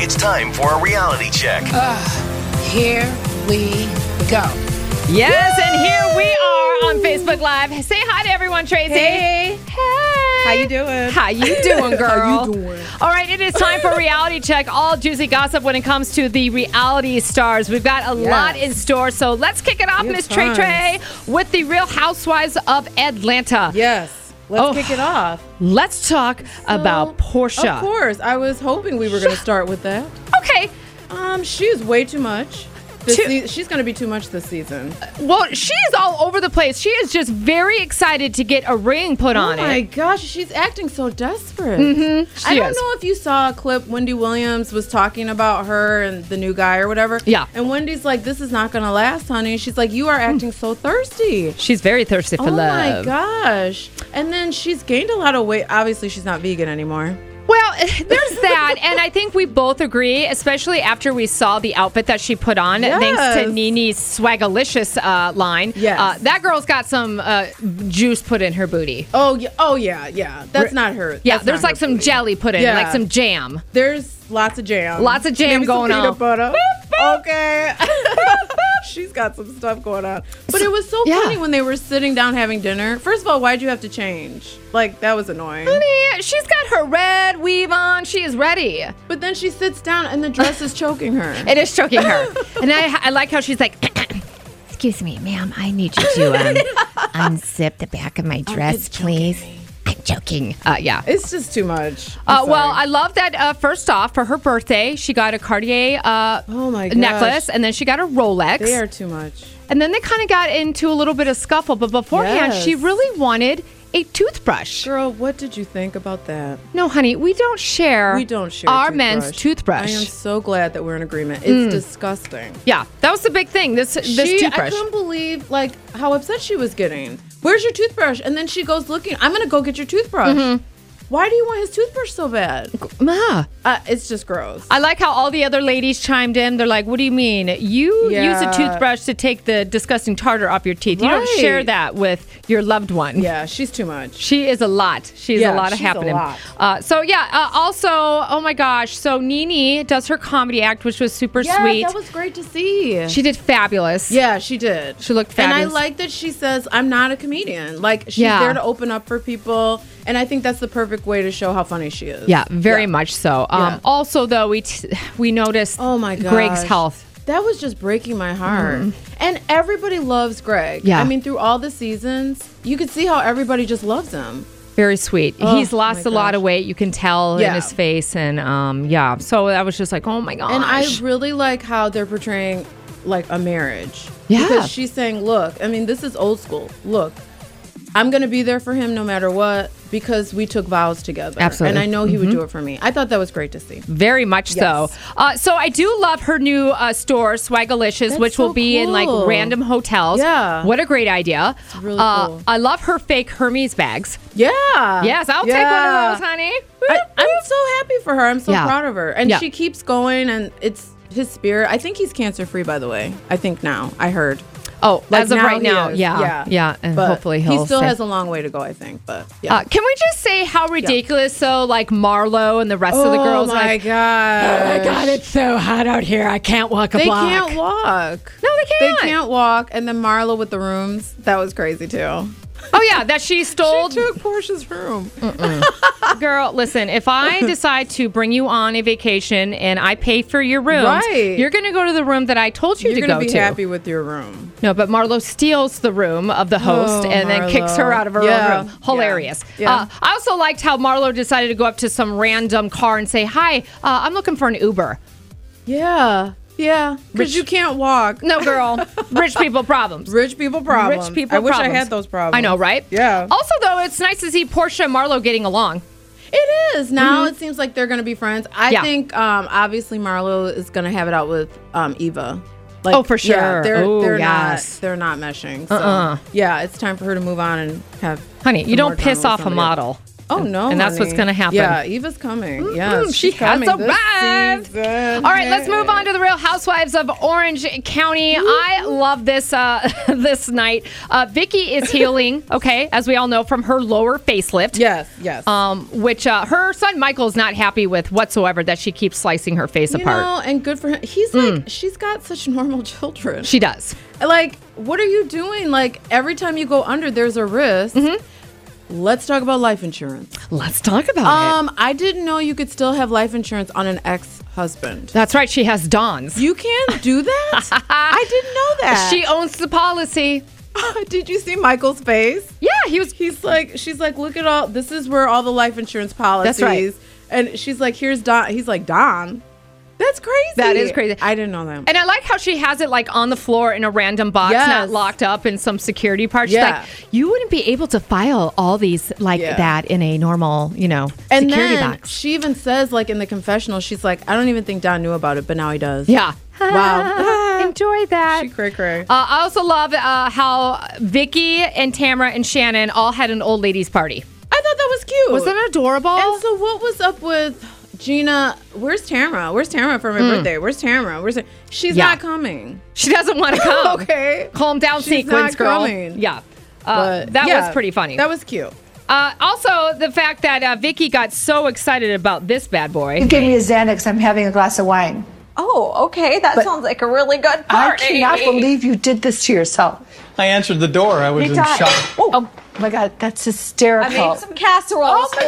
It's time for a reality check. Here we go. Yes, and here we are on Facebook Live. Say hi to everyone, Tracy. Hey. Hey. How you doing? How you doing, girl? How you doing? All right, it is time for reality check. All juicy gossip when it comes to the reality stars. We've got a lot in store, so let's kick it off, Miss Trey Trey, with the Real Housewives of Atlanta. Yes. Let's kick it off. Let's talk about Portia. Of course. I was hoping we were going to start with that. Okay. She's way too much. She's going to be too much this season. Well, she's all over the place. She is just very excited to get a ring put on it. Oh my gosh, she's acting so desperate. I don't know if you saw a clip. Wendy Williams was talking about her and the new guy or whatever. Yeah. And Wendy's like, this is not going to last, honey. She's like, you are acting so thirsty. She's very thirsty for love. Oh my gosh. And then she's gained a lot of weight. Obviously, she's not vegan anymore. Well, there's that, and I think we both agree, especially after we saw the outfit that she put on, thanks to Nene's Swagalicious line. Yes. That girl's got some juice put in her booty. Oh yeah. That's not her. Yeah, That's there's not like her some booty. jelly put in, like some jam. There's lots of jam. Lots of jam Maybe going some on. peanut butter. Okay. She's got some stuff going on. But it was so funny when they were sitting down having dinner. First of all, why'd you have to change? Like, that was annoying. Honey, she's got her red weave on. She is ready. But then she sits down and the dress is choking her. It is choking her. And I like how she's like, excuse me, ma'am, I need you to unzip the back of my dress, please. I'm joking. Yeah. It's just too much. Well, I love that. First off, for her birthday, she got a Cartier oh my gosh. necklace, and then she got a Rolex. They are too much. And then they kind of got into a little bit of scuffle, but beforehand, she really wanted a toothbrush. Girl, what did you think about that? No, honey, we don't share. Our men's toothbrush. I am so glad that we're in agreement. It's disgusting. Yeah, that was the big thing. This toothbrush. I couldn't believe how upset she was getting. Where's your toothbrush? And then she goes looking. I'm gonna go get your toothbrush. Why do you want his toothbrush so bad? It's just gross. I like how all the other ladies chimed in. They're like, what do you mean? You use a toothbrush to take the disgusting tartar off your teeth. You don't share that with your loved one. Yeah, she's too much. She is a lot. She's a lot of happening. Also, oh my gosh. So Nene does her comedy act, which was super sweet. That was great to see. She did fabulous. Yeah, she did. She looked fabulous. And I like that she says, I'm not a comedian. Like, she's there to open up for people. And I think that's the perfect way to show how funny she is. Yeah, very much so. Also, though, we noticed Greg's health. That was just breaking my heart. And everybody loves Greg. Yeah. I mean, through all the seasons, you could see how everybody just loves him. Very sweet. He's lost a lot of weight. You can tell in his face. And so I was just like, oh my gosh. And I really like how they're portraying like a marriage. Yeah. Because she's saying, look, I mean, this is old school. Look, I'm going to be there for him no matter what because we took vows together. Absolutely. And I know he would do it for me. I thought that was great to see. Very much so. So I do love her new store, Swagalicious, which will be in like random hotels. Yeah. What a great idea. It's really cool. I love her fake Hermes bags. Yeah. Yes, I'll take one of those, honey. I'm so happy for her. I'm so proud of her. And Yeah. she keeps going and it's his spirit. I think he's cancer free, by the way. I think now. I heard. Oh, Like as of now right he now, is. yeah, and But hopefully he'll he still stay. has a long way to go, I think. But yeah. Can we just say how ridiculous? So like Marlo and the rest of the girls, Oh my like, god! oh my god, it's so hot out here. I can't walk a They block. can't walk. No, they can't. They can't walk. And then Marlo with the rooms. That was crazy too. Oh yeah, that she stole. She took Portia's room. Girl, listen, if I decide to bring you on a vacation and I pay for your room, you're going to go to the room that I told you to go to. You're going to be happy with your room. No, but Marlo steals the room of the host and then kicks her out of her own room. Hilarious. Yeah. I also liked how Marlo decided to go up to some random car and say, hi, I'm looking for an Uber. Yeah. Yeah, because you can't walk. No, girl. Rich people problems. Rich people problems. Rich people I wish problems. I had those problems. I know, right? Yeah. Also, though, it's nice to see Portia and Marlo getting along. It is. Now it seems like they're going to be friends. I think obviously Marlo is going to have it out with Eva. Like, oh, for sure. Yeah, they're yes. they're not meshing. So yeah, it's time for her to move on and have. Honey, you don't more drama piss with off a somebody model. else. Oh, no, And that's what's honey. going to happen. Yeah, Eva's coming. Yeah, She has arrived. All All right, let's move on to the Real Housewives of Orange County. I love this this night. Vicky is healing, okay, as we all know, from her lower facelift. Yes. Which her son Michael's not happy with whatsoever that she keeps slicing her face apart. You know, and good for him. He's like, she's got such normal children. She does. Like, what are you doing? Like, every time you go under, there's a risk. Let's talk about life insurance. Let's talk about it. I didn't know you could still have life insurance on an ex-husband. That's right. She has Dawn's. You can't do that? I didn't know that. She owns the policy. Did you see Michael's face? Yeah, She's like, look at all, this is where all the life insurance policies. That's right. And she's like, here's Don. He's like, Don? That's crazy. That is crazy. I didn't know that. And I like how she has it like on the floor in a random box, Yes. not locked up in some security part. She's Yeah. like, you wouldn't be able to file all these like that in a normal, And security then box. she even says, like, in the confessional, she's like, I don't even think Don knew about it, but now he does. Yeah. Wow. Enjoy that. She cray. I also love how Vicky and Tamara and Shannon all had an old ladies party. I thought that was cute. Was that adorable? And so what was up with Gina? Where's Tamara? Where's Tamara for my birthday? Where's Tamara? She's Yeah. not coming. She doesn't want to come. Okay. Calm down, She's sequence not girl. coming. Yeah. But That yeah, was pretty funny. That was cute. Also, the fact that Vicky got so excited about this bad boy. Give me a Xanax. I'm having a glass of wine. Oh, okay. That sounds like a really good party. I cannot believe you did this to yourself. I answered the door. I was in shock. Oh my God, that's hysterical. I made some casseroles for you.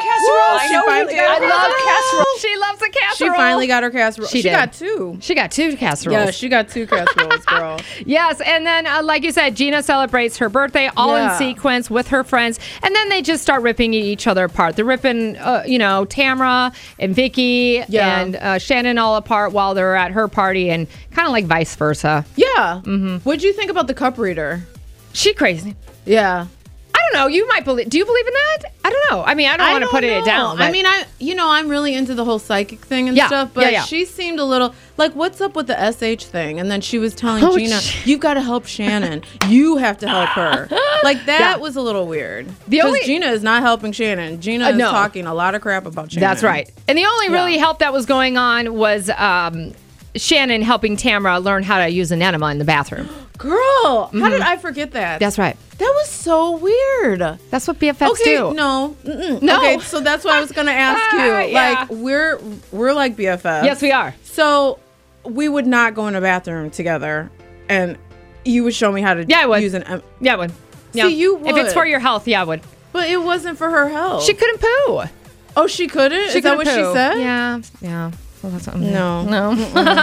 I know you did. I love casserole. She loves a She casserole. finally got her casserole. She did. got two. She got 2 casseroles. Yeah, she got 2 casseroles, girl. Yes, and then like you said, Gina celebrates her birthday all in Yeah. sequence with her friends, and then they just start ripping each other apart. They're ripping, Tamara and Vicky Yeah. and Shannon all apart while they're at her party, and kind of like vice versa. Yeah. What'd you think about the cup reader? She crazy. Yeah. I don't know. You might believe. Do you believe in that? I don't know. I mean, I don't want to put it down. I but- mean, I'm really into the whole psychic thing and Yeah, stuff, but yeah. she seemed a little like, what's up with the SH thing? And then she was telling Oh, Gina, you've got to help Shannon. You have to help her. Like, that Yeah. was a little weird. The only- Gina is not helping Shannon. Gina is no. talking a lot of crap about Shannon. That's right. And the only really help that was going on was Shannon helping Tamara learn how to use an enema in the bathroom. Girl, how did I forget that? That's right. That was so weird. That's what BFFs do. No. Mm-mm. No. Okay, so that's what I was going to ask you. Yeah. Like, we're like BFFs. Yes, we are. So we would not go in a bathroom together, and you would show me how to I would. use an. Yeah, I would. See, you If it's would. for your health, yeah, I would. But it wasn't for her health. She couldn't poo. Oh, she couldn't. Is that what she said? Yeah. Well, that's No.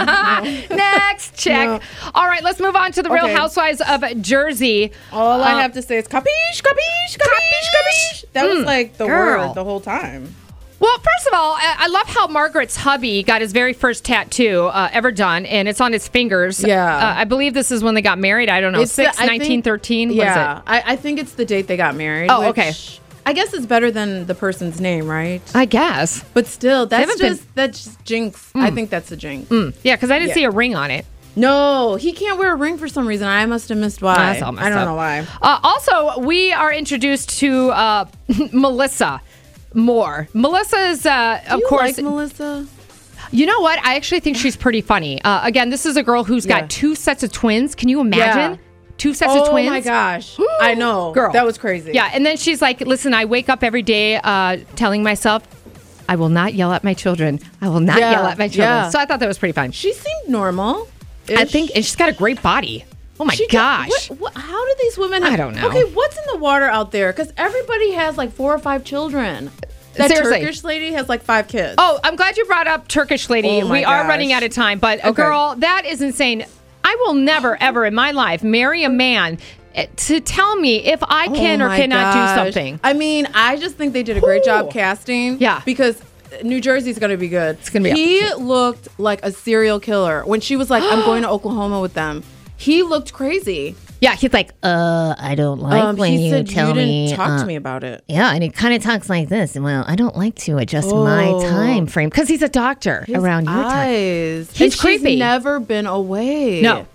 Next, check. No. All right, let's move on to the Real Okay. Housewives of Jersey. All I have to say is capiche, capiche, capiche, capiche. That was like the girl. word the whole time. Well, first of all, I love how Margaret's hubby got his very first tattoo ever done, and it's on his fingers. Yeah. I believe this is when they got married. I don't know, 1913? What is Yeah, it? I think it's the date they got married. Oh, which okay. I guess it's better than the person's name, right? I guess. But still, that's haven't that's jinx. I think that's a jinx. Yeah, because I didn't Yeah. see a ring on it. No, he can't wear a ring for some reason. I must have missed why. That's all messed I don't up. know why. Also, we are introduced to Melissa Moore. Melissa is, of You course, like Melissa? you know what? I actually think she's pretty funny. Again, this is a girl who's Yeah. got 2 sets of twins. Can you imagine? Yeah. 2 sets of twins? Oh my gosh, I know, Girl. That was crazy. Yeah, and then she's like, listen, I wake up every day telling myself, I will not yell at my children. I will not Yeah, yell at my children. yeah. So I thought that was pretty fun. She seemed normal. I think, and she's got a great body. Oh my gosh. How do these women? I don't know. Okay, what's in the water out there? Because everybody has like 4 or 5 children. That Seriously. Turkish lady has like 5 kids. Oh, I'm glad you brought up Turkish lady. Oh my We are gosh. running out of time, but Okay. girl, that is insane. I will never, ever in my life marry a man to tell me if I can Oh or my cannot gosh. do something. I mean, I just think they did a great job casting. Yeah. Because New Jersey's going to be good. It's gonna be He up. looked like a serial killer. When she was like, I'm going to Oklahoma with them, he looked crazy. Yeah, he's like, I don't like when he you said, tell you didn't me. talk to me about it. Yeah, and it kind of talks like this. Well, I don't like to adjust my time frame. because he's a doctor His around your time. eyes. He's And creepy. She's never been away. No.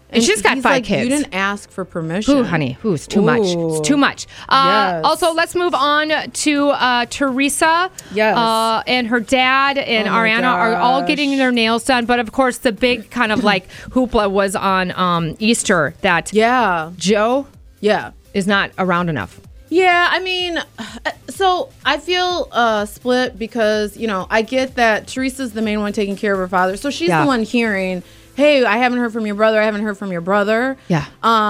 And she's got he's 5 like, kids. You didn't ask for permission. Ooh, honey. Ooh, it's too much. It's too much. Yes. Also, let's move on to Teresa. Yes. And her dad and Oh my Ariana are all gosh. getting their nails done. But of course, the big kind of like hoopla was on Easter that Joe is not around enough. Yeah, I mean, so I feel split because, you know, I get that Teresa's the main one taking care of her father. So she's the one hearing, hey, I haven't heard from your brother. I haven't heard from your brother. Yeah.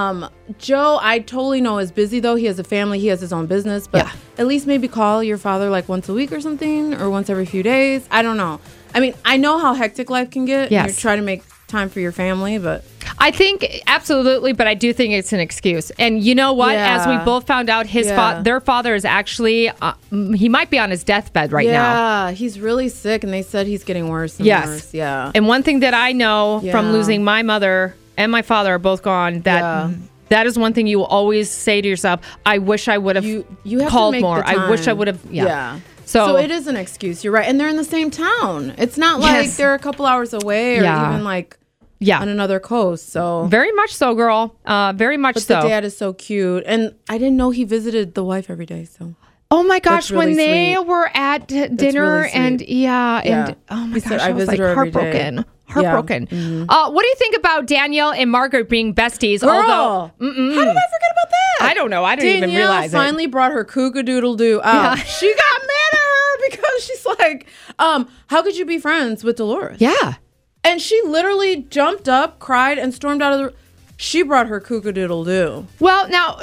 Joe, I totally know is busy, though. He has a family. He has his own business. But at least maybe call your father like once a week or something, or once every few days. I don't know. I mean, I know how hectic life can get. Yes. You're trying to make time for your family, but... I think absolutely, but I do think it's an excuse. And you know what? Yeah. As we both found out, their father is actually he might be on his deathbed right now. Yeah, he's really sick, and they said he's getting worse and worse. Yeah. And one thing that I know from losing my mother and my father are both gone, that is one thing you will always say to yourself, I wish I would have called more. I wish I would have. Yeah. So it is an excuse. You're right. And they're in the same town. It's not like they're a couple hours away or even like on another coast. So very much so, girl. Very much but so. The dad is so cute. And I didn't know he visited the wife every day. So oh my gosh, really when they sweet. were at dinner really and and oh my He gosh, said, I was like visit her every day. heartbroken. Heartbroken. Yeah. Mm-hmm. What do you think about Danielle and Margaret being besties? Girl, Although, how did I forget about that? I don't know. I didn't even Danielle realize finally brought her cook-a-doodle-doo out. Yeah. She got mad at her because she's like, how could you be friends with Dolores? Yeah. And she literally jumped up, cried, and stormed out of the... She brought her cook-a-doodle-doo. Well, now...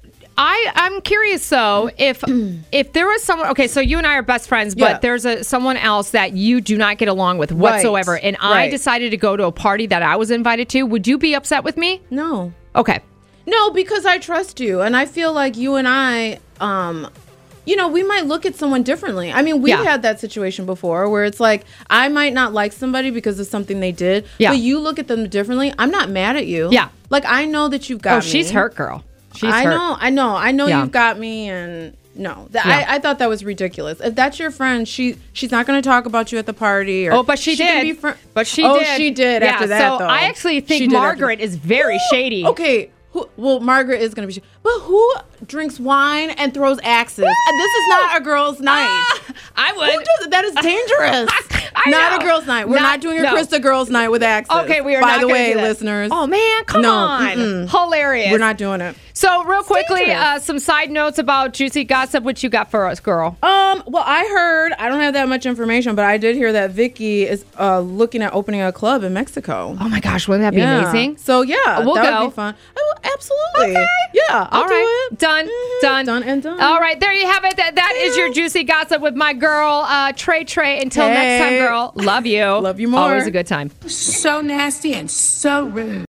I'm curious though if there was someone, okay, so you and I are best friends, but there's someone else that you do not get along with whatsoever, and I decided to go to a party that I was invited to. Would you be upset with me? No. Okay. No, because I trust you, and I feel like you and I, you know, we might look at someone differently. I mean, we've had that situation before where it's like, I might not like somebody because of something they did, but you look at them differently. I'm not mad at you. Yeah. Like, I know that you've got me. She's hurt, girl. I know you've got me, and no, I thought that was ridiculous. If that's your friend, she's not going to talk about you at the party. Or but she did. But she did after that. So though. I actually think Margaret is very shady. Okay. Well, Margaret is going to be, but who drinks wine and throws axes? And this is not a girls' night. I would. Who does, that is dangerous. Not a girls' night. We're not doing a Krista girls' night with axes. Okay, we are By not the gonna way, do that. listeners. Oh man, come on. Hilarious. We're not doing it. So real quickly, some side notes about juicy gossip. What you got for us, girl? Well, I heard, I don't have that much information, but I did hear that Vicky is looking at opening a club in Mexico. Oh my gosh, wouldn't that be amazing? So yeah, we'll that go. would be fun. Oh, absolutely. Okay. Yeah, I'll do right. it. Done. Done and done. All right, there you have it. That is your juicy gossip with my girl, Trey. Until next time, girl. Love you. Love you more. Always a good time. So nasty and so rude.